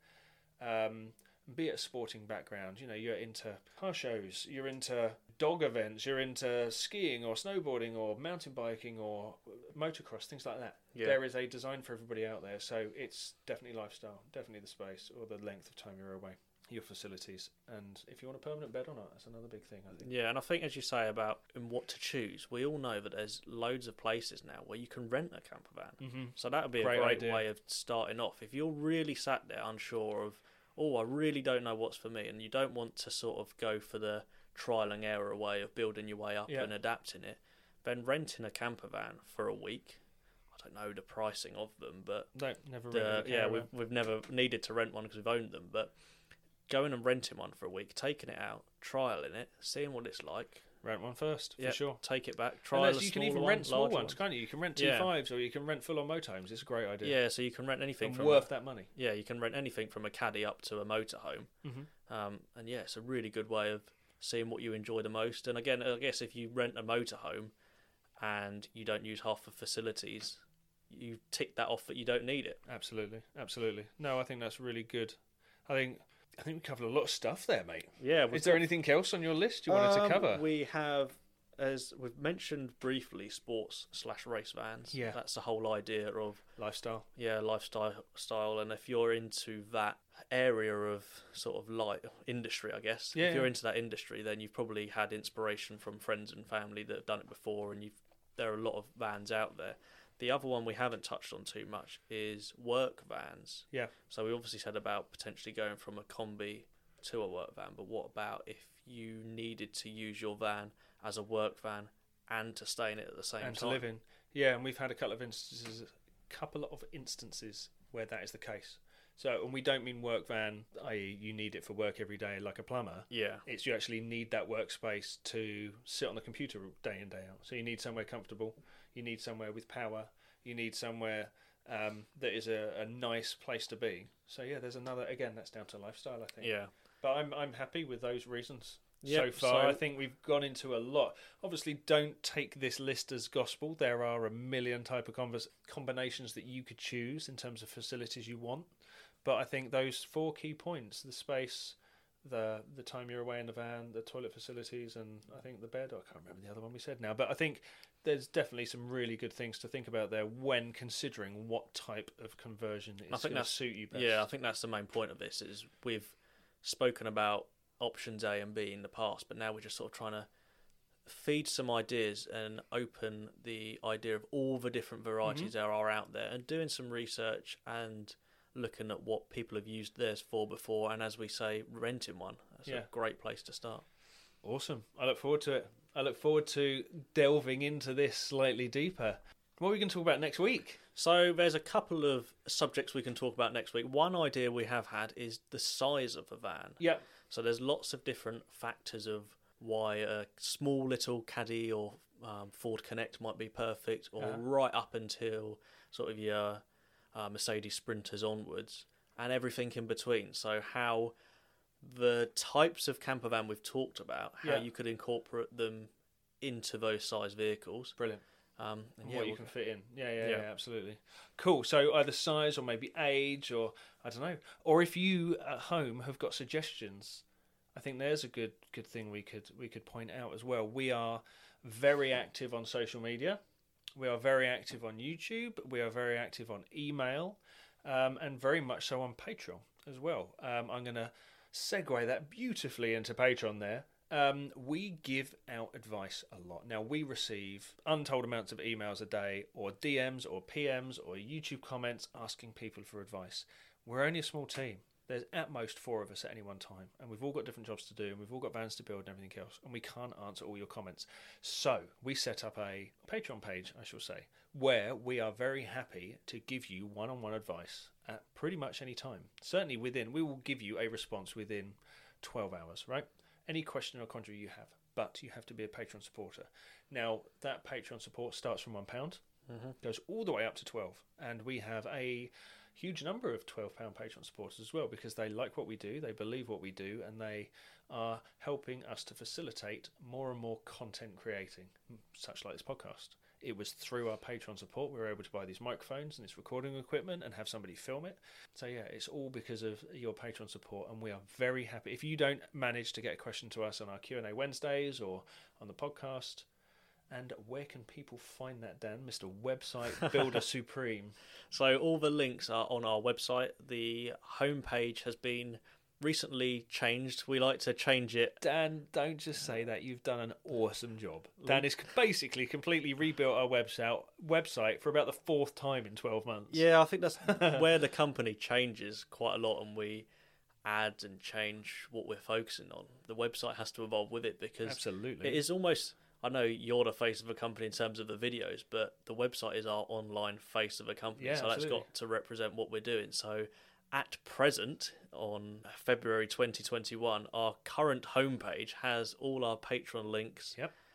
Be it a sporting background, you're into car shows, you're into dog events, you're into skiing or snowboarding or mountain biking or motocross, things like that. Yeah. There is a design for everybody out there. So it's definitely lifestyle, definitely the space or the length of time you're away. Your facilities, and if you want a permanent bed or not, that's another big thing, I think. Yeah, and I think, as you say about what to choose, we all know that there's loads of places now where you can rent a camper van. Mm-hmm. So that would be a great way of starting off. If you're really sat there unsure of, I really don't know what's for me, and you don't want to sort of go for the trial and error way of building your way up and adapting it, then renting a camper van for a week. I don't know the pricing of them, but we've never needed to rent one because we've owned them, but going and renting one for a week, taking it out, trialing it, seeing what it's like. Rent one first, for sure. Take it back, trial a you can even rent small ones, can't you? You can rent T5s or you can rent full-on motorhomes. It's a great idea. Yeah, so you can rent anything from worth that money. Yeah, you can rent anything from a caddy up to a motorhome. Mm-hmm. And it's a really good way of seeing what you enjoy the most. And again, I guess if you rent a motorhome and you don't use half the facilities, you tick that off that you don't need it. Absolutely. No, I think that's really good. I think I think we covered a lot of stuff there, mate. Yeah. Is there anything else on your list you wanted to cover? We have, as we've mentioned briefly, sports/race vans. Yeah. That's the whole idea of Lifestyle. lifestyle, and if you're into that area of sort of light industry, I guess. Yeah, if you're into that industry, then you've probably had inspiration from friends and family that have done it before, and there are a lot of vans out there. The other one we haven't touched on too much is work vans. Yeah. So we obviously said about potentially going from a combi to a work van, but what about if you needed to use your van as a work van and to stay in it at the same time? And to live in. Yeah, and we've had a couple of instances where that is the case. So, and we don't mean work van, i.e. you need it for work every day like a plumber. Yeah. It's you actually need that workspace to sit on the computer day in, day out. So you need somewhere comfortable. You need somewhere with power. You need somewhere that is a nice place to be. So yeah, there's another, again, that's down to lifestyle, I think. Yeah. But I'm happy with those reasons. Yep, so far, I think we've gone into a lot. Obviously, don't take this list as gospel. There are a million type of combinations that you could choose in terms of facilities you want. But I think those 4 key points, the space, the time you're away in the van, the toilet facilities, and I think the bed, I can't remember the other one we said now, but I think there's definitely some really good things to think about there when considering what type of conversion is going to suit you best. Yeah, I think that's the main point of this, is we've spoken about options A and B in the past, but now we're just sort of trying to feed some ideas and open the idea of all the different varieties there are out there, and doing some research and looking at what people have used theirs for before, and as we say, renting one. That's a great place to start. Awesome. I look forward to it. I look forward to delving into this slightly deeper. What are we going to talk about next week? So there's a couple of subjects we can talk about next week. One idea we have had is the size of a van. Yeah. So there's lots of different factors of why a small little Caddy or Ford Connect might be perfect, or right up until sort of your Mercedes Sprinters onwards, and everything in between. So how the types of camper van we've talked about, how you could incorporate them into those size vehicles. Brilliant. And what you can fit in. Yeah, absolutely. Cool. So either size or maybe age, or I don't know. Or if you at home have got suggestions, I think there's a good thing we could point out as well. We are very active on social media. We are very active on YouTube. We are very active on email, and very much so on Patreon as well. I'm going to segue that beautifully into Patreon there. We give out advice a lot. Now, we receive untold amounts of emails a day, or DMs, or PMs, or YouTube comments asking people for advice. We're only a small team. There's at most 4 of us at any one time, and we've all got different jobs to do, and we've all got vans to build and everything else, and we can't answer all your comments. So we set up a Patreon page, I shall say, where we are very happy to give you one-on-one advice at pretty much any time. Certainly we will give you a response within 12 hours, right? Any question or query you have, but you have to be a Patreon supporter. Now, that Patreon support starts from £1, goes all the way up to 12, and we have a huge number of £12 Patreon supporters as well, because they like what we do, they believe what we do, and they are helping us to facilitate more and more content creating, such like this podcast. It was through our Patreon support we were able to buy these microphones and this recording equipment and have somebody film it. So yeah, it's all because of your Patreon support, and we are very happy. If you don't manage to get a question to us on our Q&A Wednesdays or on the podcast, and where can people find that, Dan? Mr. Website Builder Supreme. So all the links are on our website. The homepage has been recently changed. We like to change it. Dan, don't just say that. You've done an awesome job. Dan has basically completely rebuilt our website for about the 4th time in 12 months. Yeah, I think that's where the company changes quite a lot, and we add and change what we're focusing on. The website has to evolve with it, because absolutely, it is almost... I know you're the face of a company in terms of the videos, but the website is our online face of a company. Yeah, so absolutely. That's got to represent what we're doing. So at present, on February 2021, our current homepage has all our Patreon links,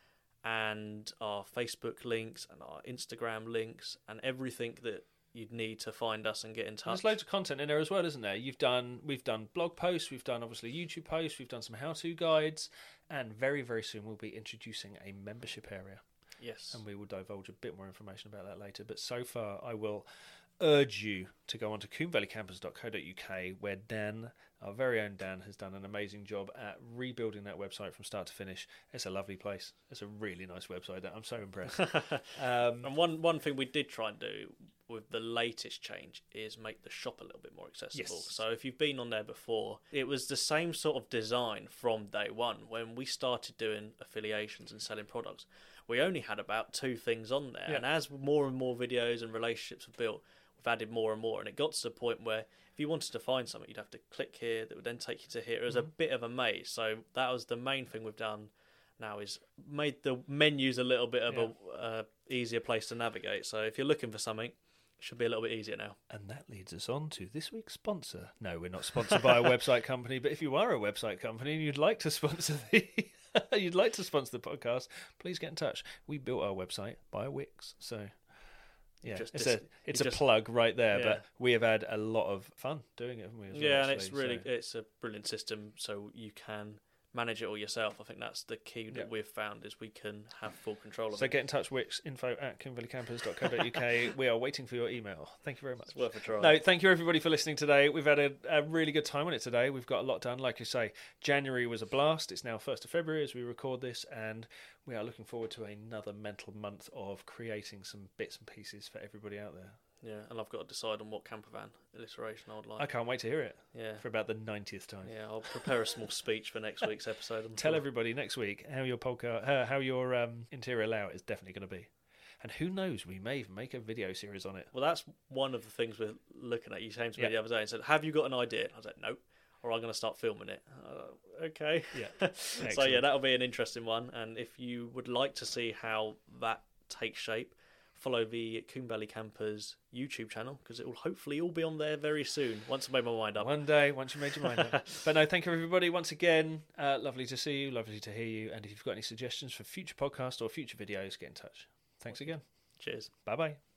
and our Facebook links and our Instagram links and everything that you'd need to find us and get in touch. There's loads of content in there as well, isn't there? We've done blog posts, we've done obviously YouTube posts, we've done some how-to guides, and very, very soon we'll be introducing a membership area. Yes. And we will divulge a bit more information about that later. But so far, I will urge you to go on to coomvalleycampers.co.uk, where Dan, our very own Dan, has done an amazing job at rebuilding that website from start to finish. It's a lovely place. It's a really nice website. I'm so impressed. And one thing we did try and do with the latest change is make the shop a little bit more accessible. Yes. So if you've been on there before, it was the same sort of design from day one. When we started doing affiliations and selling products, we only had about 2 things on there. Yeah. And as more and more videos and relationships were built, we've added more and more. And it got to the point where if you wanted to find something, you'd have to click here, that would then take you to here. It was a bit of a maze. So that was the main thing we've done now, is made the menus a little bit of a easier place to navigate. So if you're looking for something, it should be a little bit easier now. And that leads us on to this week's sponsor. No, we're not sponsored by a website company, but if you are a website company and you'd like to sponsor the podcast, please get in touch. We built our website by Wix, so yeah, it's a plug right there. Yeah. But we have had a lot of fun doing it, haven't we? As well, And it's actually, really so. it's a brilliant system, so you can manage it all yourself. I think that's the key that we've found, is we can have full control of So it. get in touch, Wix, info@coomvalleycampers.co.uk. We are waiting for your email. Thank you very much. It's worth a try. No, thank you everybody for listening today. We've had a really good time on it today. We've got a lot done. Like you say, January was a blast. It's now 1st of February as we record this, and we are looking forward to another mental month of creating some bits and pieces for everybody out there. Yeah, and I've got to decide on what camper van alliteration I would like. I can't wait to hear it Yeah. for about the 90th time. Yeah, I'll prepare a small speech for next week's episode. Tell everybody next week how your podcast, how your interior layout is definitely going to be. And who knows, we may even make a video series on it. Well, that's one of the things we're looking at. You came to me Yeah. the other day and said, "Have you got an idea?" I was like, "No." Or I'm going to start filming it. Okay. Yeah. So yeah, Excellent. that'll be an interesting one. And if you would like to see how that takes shape, follow the Coombe Valley Campers YouTube channel, because it will hopefully all be on there very soon, once I made my mind up. One day, once you made your mind up. But no, thank you everybody once again. Lovely to see you, lovely to hear you. And if you've got any suggestions for future podcasts or future videos, get in touch. Thanks again. Cheers. Bye-bye.